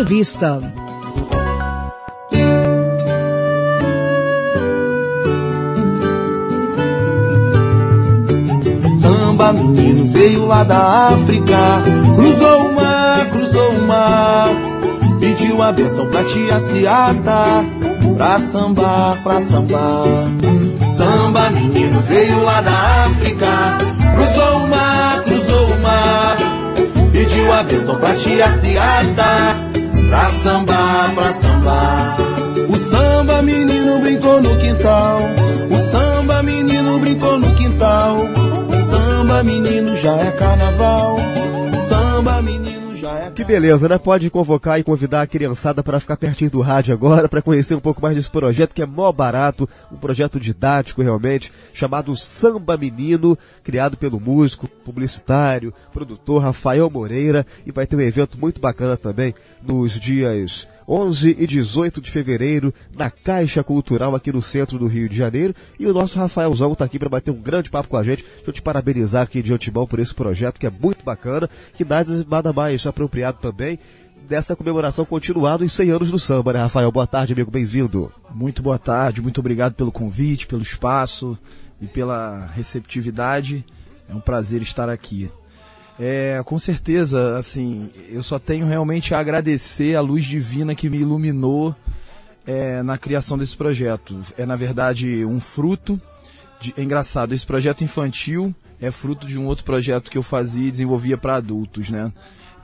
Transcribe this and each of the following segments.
Entrevista. Samba menino veio lá da África, cruzou o mar, pediu a bênção pra tia Ciata, pra sambar, pra sambar. Samba menino veio lá da África, cruzou o mar, pediu a bênção pra tia Ciata, pra sambar, pra sambar. O samba menino brincou no quintal, o samba menino brincou no quintal. Samba menino já é carnaval, samba menino já é carnaval. Que beleza, né? Pode convocar e convidar a criançada para ficar pertinho do rádio agora, para conhecer um pouco mais desse projeto que é mó barato, um projeto didático realmente, chamado Samba Menino, criado pelo músico, publicitário, produtor Rafael Moreira, e vai ter um evento muito bacana também nos dias 11 e 18 de fevereiro, na Caixa Cultural aqui no centro do Rio de Janeiro. E o nosso Rafaelzão está aqui para bater um grande papo com a gente. Deixa eu te parabenizar aqui de antemão por esse projeto que é muito bacana, que nada mais apropriado também dessa comemoração continuada em 100 anos do samba, né, Rafael? Boa tarde, amigo, bem-vindo. Muito boa tarde, muito obrigado pelo convite, pelo espaço e pela receptividade. É um prazer estar aqui. Com certeza, assim, eu só tenho realmente a agradecer a luz divina que me iluminou na criação desse projeto. É, na verdade, um fruto. É engraçado, esse projeto infantil é fruto de um outro projeto que eu fazia e desenvolvia para adultos, né?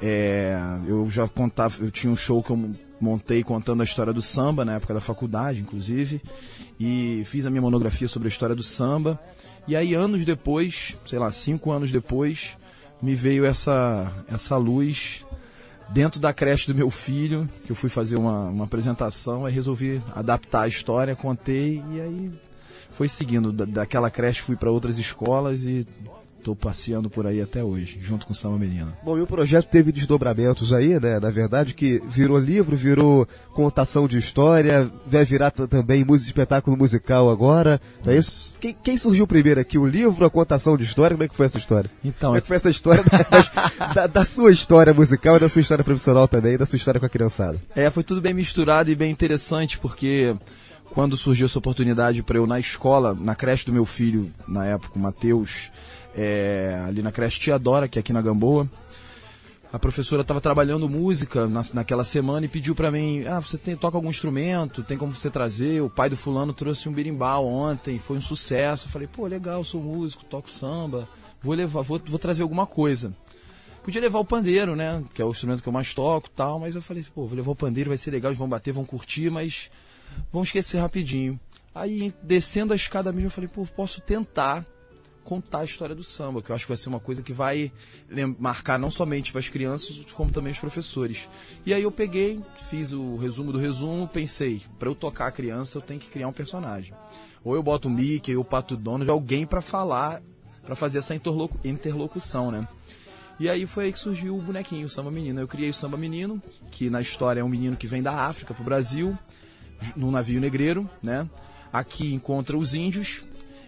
Eu já contava, eu tinha um show que eu montei contando a história do samba, na época da faculdade, inclusive, e fiz a minha monografia sobre a história do samba. E aí, anos depois, 5 anos depois, me veio essa luz dentro da creche do meu filho, que eu fui fazer uma apresentação, aí resolvi adaptar a história, contei, e aí foi seguindo. Daquela creche fui para outras escolas e estou passeando por aí até hoje, junto com o Samba Menino. Bom, e o projeto teve desdobramentos aí, né? Na verdade, que virou livro, virou contação de história, vai virar também espetáculo musical agora, não é isso? Quem surgiu primeiro aqui, o livro, a contação de história? Como é que foi essa história? Então, como é que foi essa história da sua história musical e da sua história profissional também, da sua história com a criançada? Foi tudo bem misturado e bem interessante, porque quando surgiu essa oportunidade para eu na escola, na creche do meu filho, na época, o Matheus, ali na creche Tia Dora, que é aqui na Gamboa, a professora estava trabalhando música naquela semana e pediu para mim, você toca algum instrumento, tem como você trazer? O pai do fulano trouxe um berimbau ontem, foi um sucesso. Eu falei, legal, sou músico, toco samba, vou trazer alguma coisa. Podia levar o pandeiro, né, que é o instrumento que eu mais toco, tal, mas eu falei, vou levar o pandeiro, vai ser legal, eles vão bater, vão curtir, mas vão esquecer rapidinho. Aí, descendo a escada mesmo, eu falei, posso tentar contar a história do samba, que eu acho que vai ser uma coisa que vai marcar não somente para as crianças, como também os professores. E aí eu peguei, fiz o resumo do resumo, pensei, para eu tocar a criança eu tenho que criar um personagem. Ou eu boto o Mickey, ou o Pato Donald, alguém para falar, para fazer essa interlocução, né? E aí foi aí que surgiu o bonequinho, o Samba Menino. Eu criei o Samba Menino, que na história é um menino que vem da África para o Brasil, num navio negreiro, né? Aqui encontra os índios,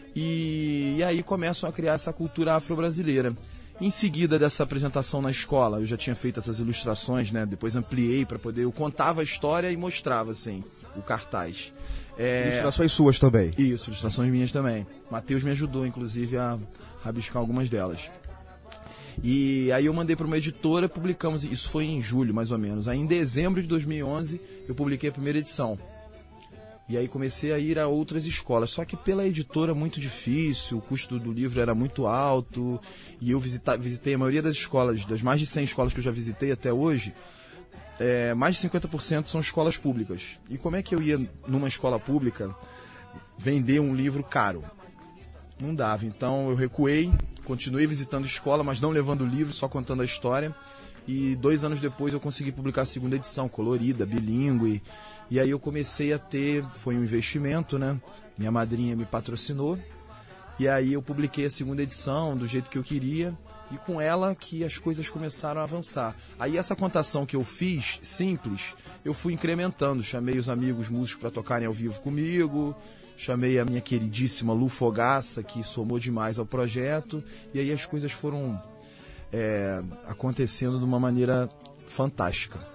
e aí começam a criar essa cultura afro-brasileira. Em seguida dessa apresentação na escola, eu já tinha feito essas ilustrações, né? Depois ampliei para poder... Eu contava a história e mostrava, assim, o cartaz. Ilustrações suas também? Isso, ilustrações minhas também. Matheus me ajudou, inclusive, a rabiscar algumas delas. E aí eu mandei para uma editora, publicamos, isso foi em julho, mais ou menos. Aí em dezembro de 2011, eu publiquei a primeira edição. E aí comecei a ir a outras escolas, só que pela editora muito difícil, o custo do livro era muito alto, e eu visitei a maioria das escolas, das mais de 100 escolas que eu já visitei até hoje, mais de 50% são escolas públicas. E como é que eu ia numa escola pública vender um livro caro? Não dava, então eu recuei, continuei visitando escola, mas não levando o livro, só contando a história. E 2 anos depois eu consegui publicar a segunda edição, colorida, bilíngue. E aí eu comecei a ter, foi um investimento, né? Minha madrinha me patrocinou. E aí eu publiquei a segunda edição do jeito que eu queria. E com ela que as coisas começaram a avançar. Aí essa contação que eu fiz, simples, eu fui incrementando. Chamei os amigos músicos para tocarem ao vivo comigo. Chamei a minha queridíssima Lu Fogaça, que somou demais ao projeto. E aí as coisas foram acontecendo de uma maneira fantástica. Que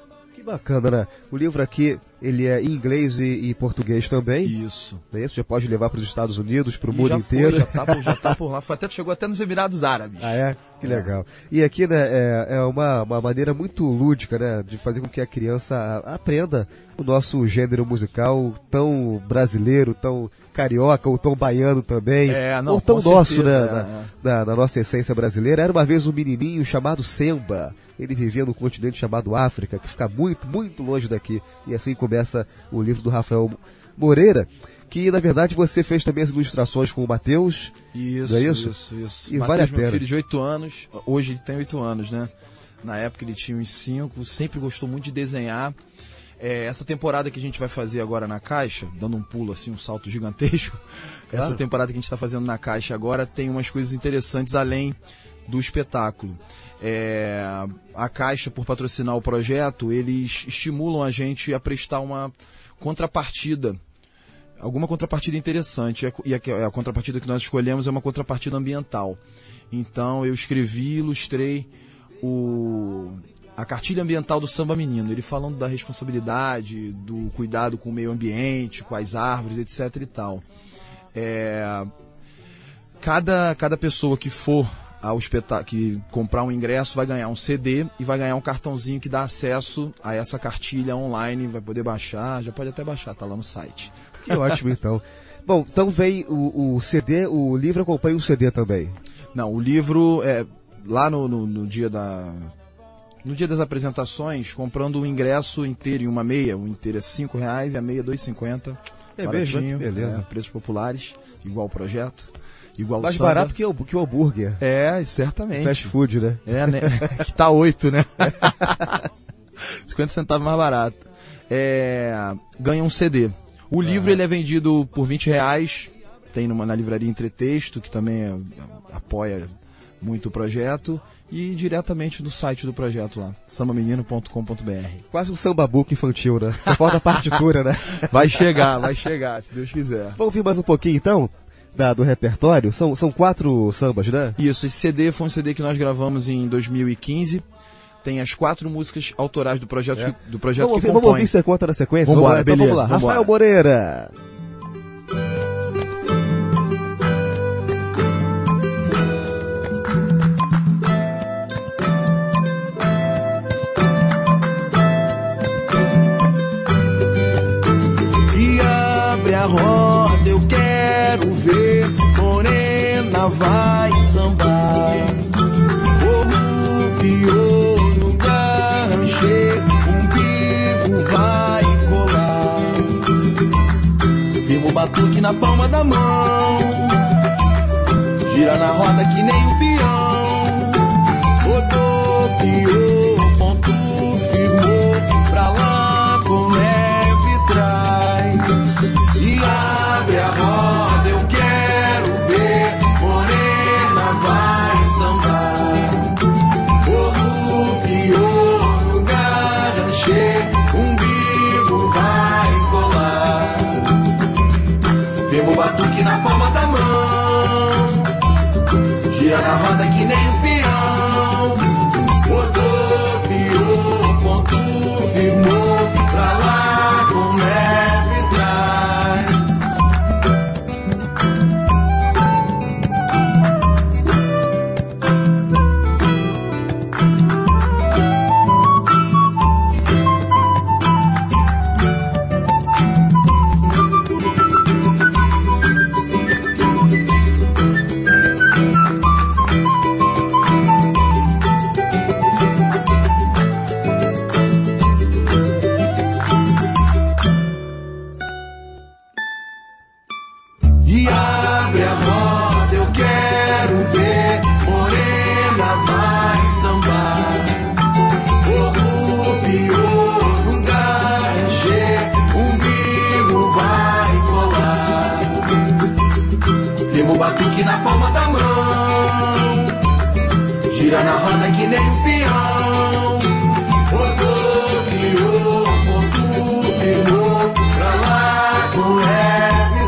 Bacana, né? O livro aqui, ele é em inglês e português também. Isso. Não é isso? Já pode levar para os Estados Unidos, para o E mundo inteiro. Já tá por lá. Chegou até nos Emirados Árabes. Ah, é? Que legal. E aqui, né, é uma maneira muito lúdica, né, de fazer com que a criança aprenda o nosso gênero musical tão brasileiro, tão carioca, ou tão baiano também. Ou tão nosso, certeza, né, na nossa essência brasileira. Era uma vez um menininho chamado Semba. Ele vivia no continente chamado África, que fica muito, muito longe daqui. E assim começa o livro do Rafael Moreira, que na verdade você fez também as ilustrações com o Matheus. Isso, é isso? Isso. E Matheus, vale a pena. Meu filho de 8 anos, hoje ele tem 8 anos, né? Na época ele tinha uns 5, sempre gostou muito de desenhar. Essa temporada que a gente vai fazer agora na Caixa, dando um pulo assim, um salto gigantesco, claro. Essa temporada que a gente está fazendo na Caixa agora tem umas coisas interessantes além do espetáculo. A Caixa, por patrocinar o projeto, eles estimulam a gente a prestar uma contrapartida, alguma contrapartida interessante, e a contrapartida que nós escolhemos é uma contrapartida ambiental. Então eu escrevi e ilustrei a cartilha ambiental do Samba Menino, ele falando da responsabilidade, do cuidado com o meio ambiente, com as árvores, etc e tal. Cada pessoa que for ao espetáculo, que comprar um ingresso, vai ganhar um CD e vai ganhar um cartãozinho que dá acesso a essa cartilha online, vai poder baixar, já pode até baixar, tá lá no site. Que ótimo, então. Bom, então vem o CD, o livro acompanha o CD também. Não, o livro, lá no dia das apresentações, comprando o ingresso inteiro e uma meia, o inteiro é R$5 e a meia R$2,50. É baratinho, mesmo? Beleza. Preços populares, igual o projeto. Igual mais samba. barato que o hambúrguer. Certamente. Fast food, né? Né? Que tá 8, né? 50 centavos mais barato. Ganha um CD. O livro ele é vendido por R$20. Tem na livraria Entretexto, que também apoia muito o projeto. E diretamente no site do projeto lá, sambamenino.com.br. Quase um samba book infantil, né? Só falta a partitura, né? Vai chegar, se Deus quiser. Vamos ouvir mais um pouquinho, então? Do repertório, são 4 sambas, né? Isso, esse CD foi um CD que nós gravamos em 2015. Tem as 4 músicas autorais do projeto, que compõe. Vamos ouvir você conta na sequência? Vambora, então beleza, vamos lá. vambora. Rafael Moreira. E abre a roda, eu quero ver morena vai sambar. O pior no garranche, umbigo vai colar. Firma o batuque na palma da mão, gira na roda que nem um peão. Rodopiou, ponto firmou, pra lá com leve traz. E abre a roda, eu quero ver morena vai sambar. Rodopiou no garranche, umbigo vai colar. Firma o batuque na palma da mão, gira na roda que nem um peão. Rodopiou, ponto firmou, pra lá com leve traz. E abre a roda, eu quero ver morena vai sambar. Rodopiou no garranche, umbigo vai colar. Firma o batuque na palma da mão, gira na roda que nem um peão. Rodopiou, ponto firmou, pra lá com leve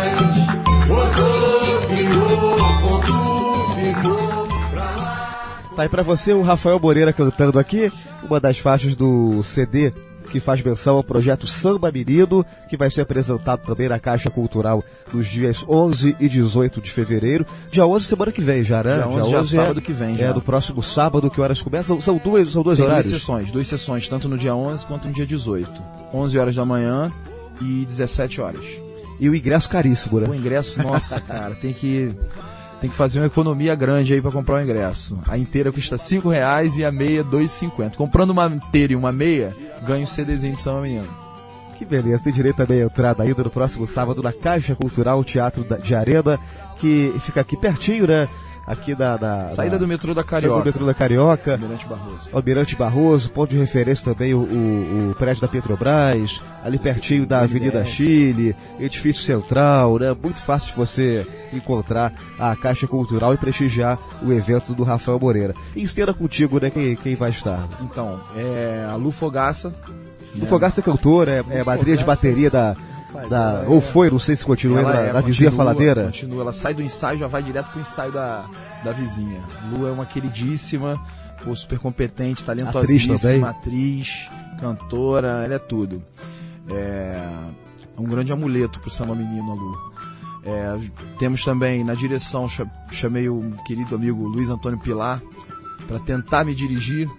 traz. Rodopiou, ponto firmou, pra lá com Tá aí pra você o Rafael Moreira cantando aqui, uma das faixas do CD que faz menção ao projeto Samba Menino, que vai ser apresentado também na Caixa Cultural nos dias 11 e 18 de fevereiro. Dia 11, semana que vem já, né? Dia 11 já sábado que vem já. É, no próximo sábado, que horas começam? São dois horários? Duas sessões, tanto no dia 11 quanto no dia 18. 11 horas da manhã e 17 horas. E o ingresso caríssimo, né? O ingresso, nossa, cara, tem que fazer uma economia grande aí pra comprar o ingresso. A inteira custa R$5 e a meia R$2,50. Comprando uma inteira e uma meia, ganha um CDzinho de Samba Menino. Que beleza, tem direito também a entrada ainda no próximo sábado na Caixa Cultural Teatro de Arena, que fica aqui pertinho, né? Aqui saída do metrô da Carioca. Saída do metrô da Carioca. Almirante Barroso. Almirante Barroso, ponto de referência também o prédio da Petrobras, ali pertinho da Avenida Chile, edifício central, né? Muito fácil de você encontrar a Caixa Cultural e prestigiar o evento do Rafael Moreira. Em cena contigo, né? Quem vai estar? Então, a Lu Fogaça. Lu Fogaça é cantora, é madrinha de bateria ou foi, não sei se continua na vizinha faladeira. Continua, ela sai do ensaio e já vai direto pro ensaio da vizinha. Lu é uma queridíssima, super competente, talentosíssima, atriz, cantora, ela é tudo. É um grande amuleto pro Samba Menino, a Lu. Temos também na direção, chamei o querido amigo Luiz Antônio Pilar para tentar me dirigir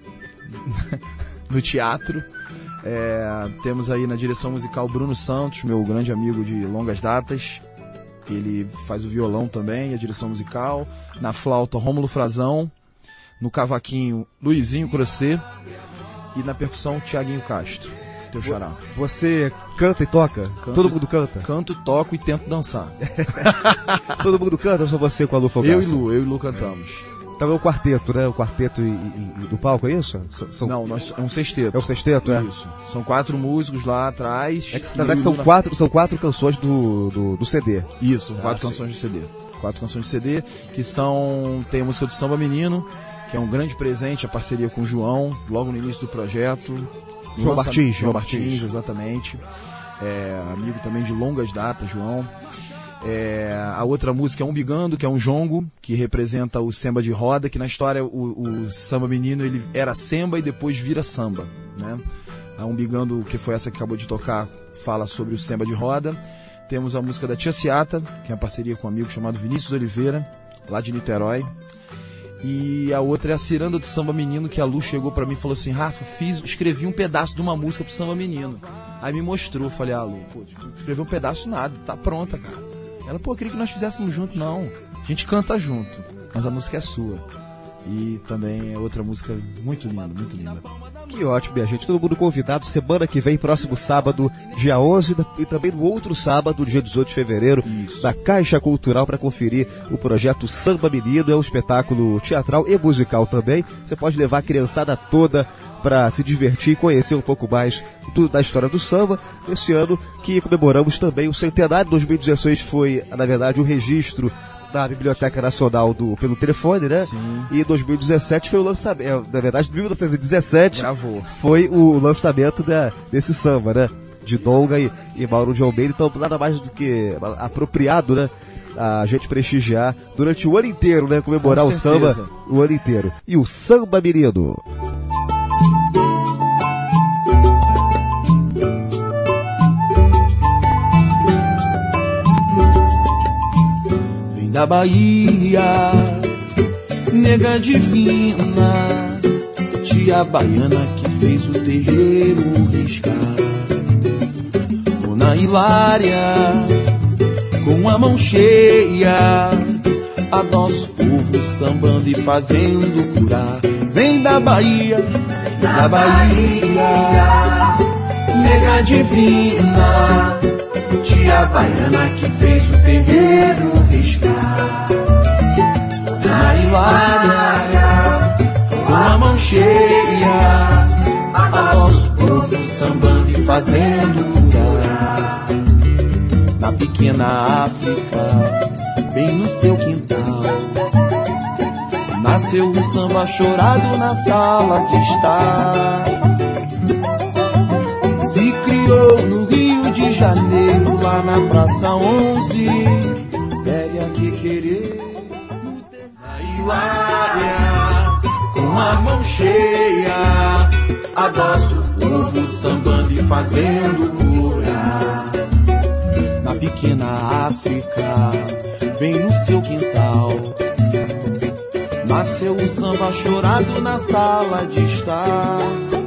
no teatro. Temos aí na direção musical Bruno Santos, meu grande amigo de longas datas. Ele faz o violão também, a direção musical. Na flauta, Rômulo Frazão. No cavaquinho, Luizinho Crossê. E na percussão, Thiaguinho Castro, teu xará. Você canta e toca? Todo mundo canta? Canto, toco e tento dançar. Todo mundo canta ou só você com a Lu Fogaça? Eu e Lu cantamos. Então é o quarteto, né? O quarteto do palco, é isso? Não, é um sexteto. É um sexteto, é? Isso. São 4 músicos lá atrás. É que na verdade são quatro canções do CD. Isso, 4 canções do CD. 4 canções do CD, que tem a música do Samba Menino, que é um grande presente, a parceria com o João, logo no início do projeto. João Martins, exatamente. Amigo também de longas datas, João. A outra música é Umbigando, que é um jongo, que representa o samba de roda, que na história o Samba Menino ele era samba e depois vira samba, né? A Umbigando, que foi essa que acabou de tocar, fala sobre o samba de roda. Temos a música da Tia Ciata, que é uma parceria com um amigo chamado Vinícius Oliveira, lá de Niterói. E a outra é a Ciranda do Samba Menino, que a Lu chegou pra mim e falou assim: Rafa, escrevi um pedaço de uma música pro Samba Menino. Aí me mostrou, falei: Lu, escreveu um pedaço nada, tá pronta, cara. Ela, queria que nós fizéssemos junto. Não, a gente canta junto, mas a música é sua. E também é outra música muito linda, muito linda. Que ótimo, minha gente. Todo mundo convidado semana que vem, próximo sábado, dia 11, e também no outro sábado, dia 18 de fevereiro, na Caixa Cultural, para conferir o projeto Samba Menino. É um espetáculo teatral e musical também. Você pode levar a criançada toda para se divertir e conhecer um pouco mais da história do samba. Esse ano que comemoramos também o centenário. 2016 foi, na verdade, o registro da Biblioteca Nacional pelo telefone, né? Sim. E 2017 foi o lançamento, na verdade, 1917 Gravou. Foi o lançamento desse samba, né? De Donga e Mauro de Almeida. Então, nada mais do que apropriado, né? A gente prestigiar durante o ano inteiro, né? Comemorar o samba o ano inteiro. E o Samba Menino. Da Bahia, nega divina, tia baiana que fez o terreiro riscar. Dona Hilária, com a mão cheia, a nosso povo sambando e fazendo curar. Vem da Bahia, nega divina, tia baiana que fez o terreiro riscar. Dona Hilária, com a mão cheia, a nosso povo sambando e fazendo curar. Na pequena África, bem no seu quintal, nasceu um samba chorado na sala de estar. Se criou no Rio de Janeiro, lá na Praça 11, velha que querer. Na Hilária, cheia, adoço o povo sambando e fazendo morar. Na pequena África, bem no seu quintal, nasceu um samba chorado na sala de estar.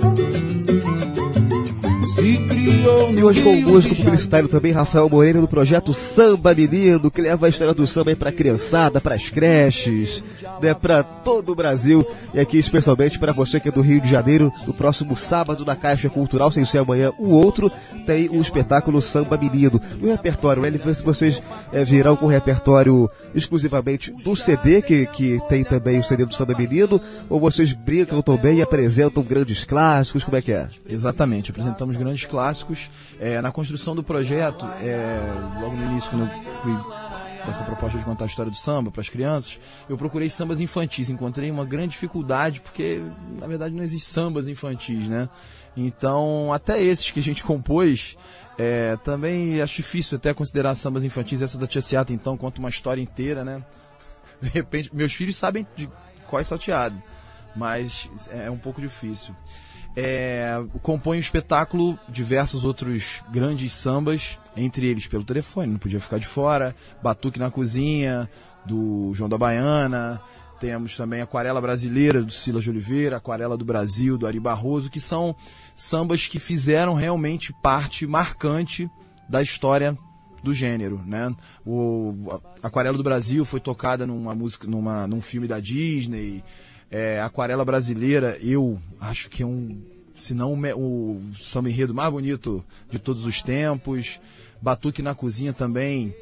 E hoje com o músico publicitário também, Rafael Moreira, do projeto Samba Menino, que leva a história do samba aí pra criançada, pras creches, né, pra todo o Brasil. E aqui especialmente para você que é do Rio de Janeiro, no próximo sábado na Caixa Cultural, sem ser amanhã o outro, tem o espetáculo Samba Menino. No repertório, né, vocês virão com o repertório exclusivamente do CD, que tem também o CD do Samba Menino, ou vocês brincam também e apresentam grandes clássicos, como é que é? Exatamente, apresentamos grandes clássicos. Na construção do projeto, logo no início, quando eu fui com essa proposta de contar a história do samba para as crianças, eu procurei sambas infantis. Encontrei uma grande dificuldade, porque na verdade não existe sambas infantis, né? Então, até esses que a gente compôs, também acho difícil até considerar sambas infantis. Essa da Tia Seata, então, conta uma história inteira, né? De repente, meus filhos sabem de qual é salteado, mas é um pouco difícil. Compõe o espetáculo diversos outros grandes sambas, entre eles Pelo Telefone, Não Podia Ficar de Fora, Batuque na Cozinha, do João da Baiana. Temos também Aquarela Brasileira, do Silas de Oliveira, Aquarela do Brasil, do Ari Barroso, que são sambas que fizeram realmente parte marcante da história do gênero, né? A Aquarela do Brasil foi tocada num filme da Disney. Aquarela Brasileira, eu acho que é se não o samba enredo mais bonito de todos os tempos. Batuque na Cozinha também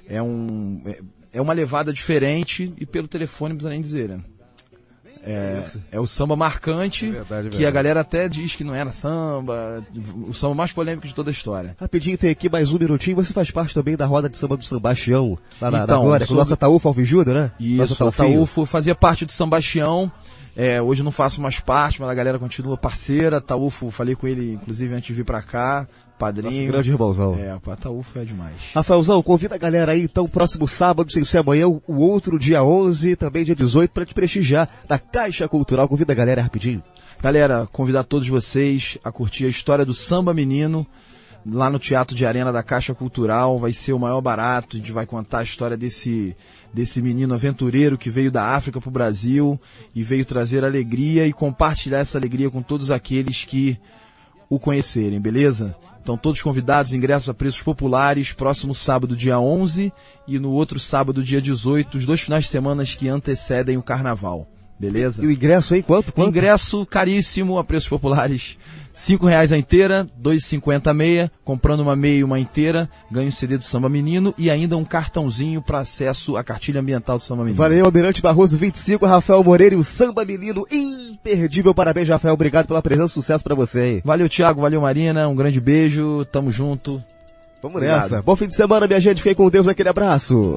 é uma levada diferente, e Pelo Telefone não precisa nem dizer, né? É o samba marcante, que a galera até diz que não era samba, o samba mais polêmico de toda a história. Rapidinho, tem aqui mais um minutinho. Você faz parte também da roda de samba do Sambastião, lá na Glória, com nossa Taúfo Alves Júnior, né? Isso, a Taúfo fazia parte do Sambastião. Hoje eu não faço mais parte, mas a galera continua parceira. Taúfo, falei com ele, inclusive, antes de vir pra cá. Padrinho. Nosso grande irmãozão. O Taúfo é demais. Rafaelzão, convida a galera aí, então, próximo sábado, sem ser amanhã, o outro, dia 11, também dia 18, pra te prestigiar da Caixa Cultural. Convida a galera rapidinho. Galera, convidar todos vocês a curtir a história do Samba Menino, lá no Teatro de Arena da Caixa Cultural. Vai ser o maior barato. A gente vai contar a história desse menino aventureiro que veio da África pro Brasil e veio trazer alegria e compartilhar essa alegria com todos aqueles que o conhecerem, beleza? Então todos convidados, ingressos a preços populares, próximo sábado, dia 11, e no outro sábado, dia 18, os 2 finais de semana que antecedem o Carnaval, beleza? E o ingresso aí, quanto? Ingresso caríssimo, a preços populares, R$5 a inteira, R$2,50 a meia. Comprando uma meia e uma inteira, ganha um CD do Samba Menino e ainda um cartãozinho para acesso à cartilha ambiental do Samba Menino. Valeu, Almirante Barroso 25, Rafael Moreira e o Samba Menino imperdível. Parabéns, Rafael, obrigado pela presença, sucesso para você aí. Valeu, Thiago, valeu, Marina, um grande beijo, tamo junto. Vamos Obrigado. nessa. Bom fim de semana, minha gente, fiquem com Deus, aquele abraço.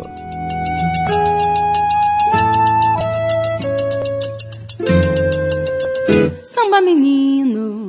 Samba Menino,